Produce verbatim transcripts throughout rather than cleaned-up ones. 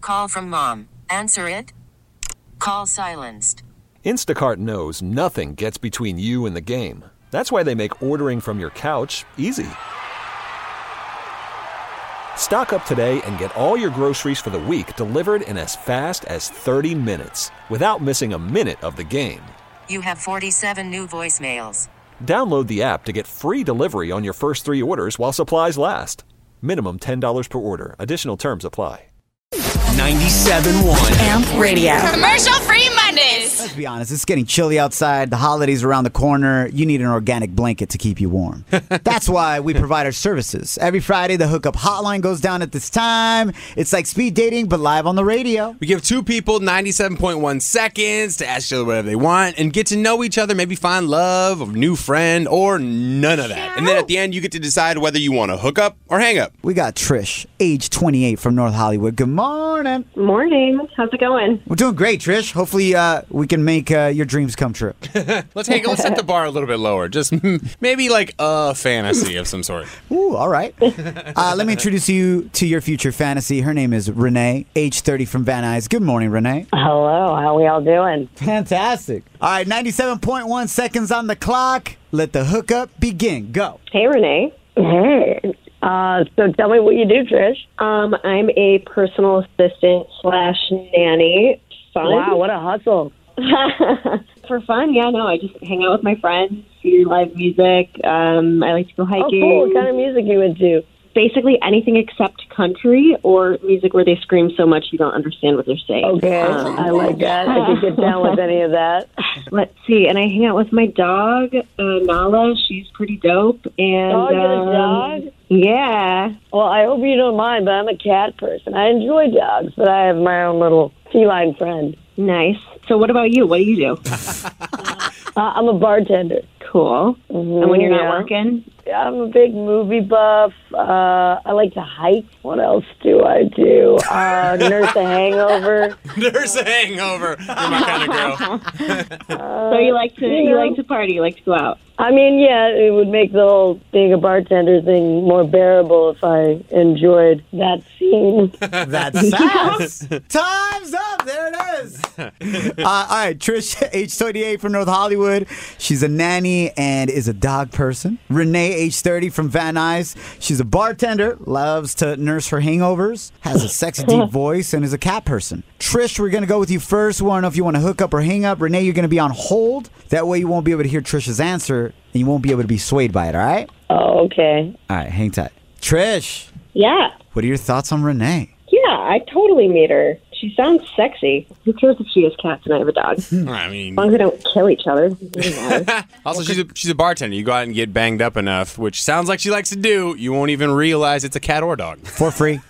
Call from mom. Answer it. Call silenced. Instacart knows nothing gets between you and the game. That's why they make ordering from your couch easy. Stock up today and get all your groceries for the week delivered in as fast as thirty minutes without missing a minute of the game. You have forty-seven new voicemails. Download the app to get free delivery on your first three orders while supplies last. Minimum ten dollars per order. Additional terms apply. ninety-seven point one Amp Radio. Commercial-free Mondays. Let's be honest, it's getting chilly outside. The holidays around the corner. You need an organic blanket to keep you warm. That's why we provide our services. Every Friday, the hookup hotline goes down at this time. It's like speed dating, but live on the radio. We give two people ninety-seven point one seconds to ask each other whatever they want and get to know each other, maybe find love, a new friend, or none of that. And then at the end, you get to decide whether you want to hook up or hang up. We got Trish, age twenty-eight, from North Hollywood. Good morning. Morning. How's it going? We're doing great, Trish. Hopefully uh, we can make uh, your dreams come true. Let's hang, let's set the bar a little bit lower. Just maybe like a fantasy of some sort. Ooh, all right. Uh, let me introduce you to your future fantasy. Her name is Renee, age thirty, from Van Nuys. Good morning, Renee. Hello. How we all doing? Fantastic. All right, ninety-seven point one seconds on the clock. Let the hookup begin. Go. Hey, Renee. Hey. Uh, so tell me what you do, Trish. Um, I'm a personal assistant slash nanny. Fun. Wow, what a hustle. For fun, yeah, no, I just hang out with my friends, see live music. Um, I like to go hiking. Oh, cool. What kind of music you into? Basically anything except country or music where they scream so much you don't understand what they're saying. Okay, um, I like that. I could get down with any of that. Let's see, and I hang out with my dog, uh, Nala. She's pretty dope. And, oh, you um, got a dog? Yeah. Well, I hope you don't mind, but I'm a cat person. I enjoy dogs, but I have my own little feline friend. Nice. So what about you? What do you do? uh, I'm a bartender. Cool. Mm-hmm. And when you're not yeah. working? I'm a big movie buff. Uh, I like to hike. What else do I do? Uh, nurse a hangover. Nurse a hangover. You're my kind of girl. uh, so you like to you, you know, like to party? You like to go out? I mean, yeah, it would make the whole being a bartender thing more bearable if I enjoyed that scene. That's sass. Time's up. There it is. Uh, all right, Trish, age twenty-eight, from North Hollywood. She's a nanny and is a dog person. Renee, age thirty, from Van Nuys. She's a bartender, loves to nurse her hangovers, has a sexy deep voice, and is a cat person. Trish, we're going to go with you first. We want to know if you want to hook up or hang up. Renee, you're going to be on hold. That way you won't be able to hear Trish's answer, and you won't be able to be swayed by it, all right? Oh, okay. All right, hang tight. Trish. Yeah. What are your thoughts on Renee? Yeah, I totally meet her. She sounds sexy. Who cares if she has cats and I have a dog? I mean, as long as they don't kill each other. Also, she's a, she's a bartender. You go out and get banged up enough, which sounds like she likes to do. You won't even realize it's a cat or dog. For free.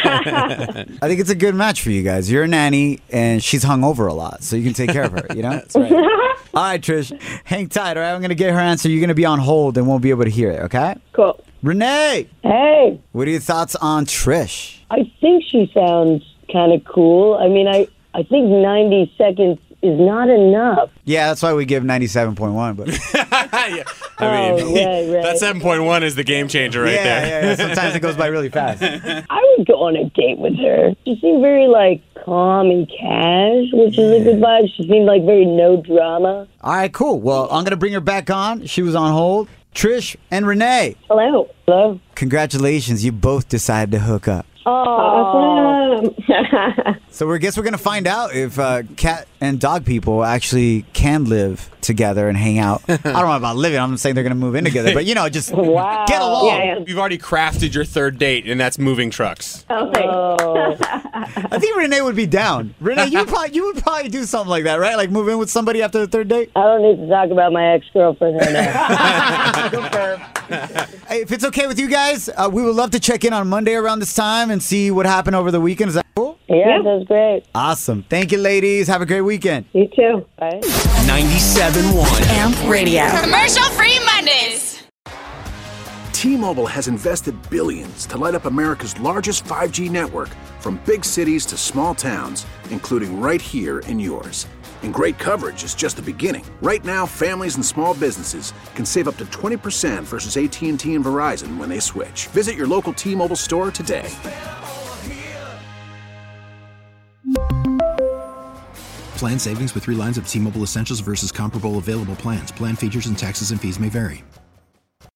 I think it's a good match for you guys. You're a nanny, and she's hungover a lot, so you can take care of her, you know? That's right. All right, Trish, hang tight, all right? I'm going to get her answer. You're going to be on hold and won't be able to hear it, okay? Cool. Renee! Hey! What are your thoughts on Trish? I think she sounds kind of cool. I mean, I, I think ninety seconds is not enough. Yeah, that's why we give ninety-seven point one. But yeah. I mean, oh, right, right. that seven point one is the game changer right yeah, there. Yeah, yeah. Sometimes it goes by really fast. I would go on a date with her. She seemed very, like, calm and cash, which is a good vibe. She seemed like very no drama. All right, cool. Well, I'm going to bring her back on. She was on hold. Trish and Renee. Hello. Hello. Congratulations. You both decided to hook up. Oh, awesome. So we guess we're going to find out if uh, cat and dog people actually can live together and hang out. I don't know about living. I'm not saying they're going to move in together, but, you know, just wow. get along. Yeah, yeah. You've already crafted your third date, and that's moving trucks. Okay. Oh. I think Renee would be down. Renee, you probably you would probably do something like that, right? Like move in with somebody after the third date? I don't need to talk about my ex-girlfriend right now. Hey, if it's okay with you guys, uh, we would love to check in on Monday around this time and see what happened over the weekend. Is that cool? Yeah, yeah. That's great. Awesome. Thank you, ladies. Have a great weekend. You too. Bye. ninety-seven point one Amp Radio. Commercial-free Mondays. T-Mobile has invested billions to light up America's largest five G network, from big cities to small towns, including right here in yours. And great coverage is just the beginning. Right now, families and small businesses can save up to twenty percent versus A T and T and Verizon when they switch. Visit your local T-Mobile store today. Plan savings with three lines of T-Mobile Essentials versus comparable available plans. Plan features and taxes and fees may vary.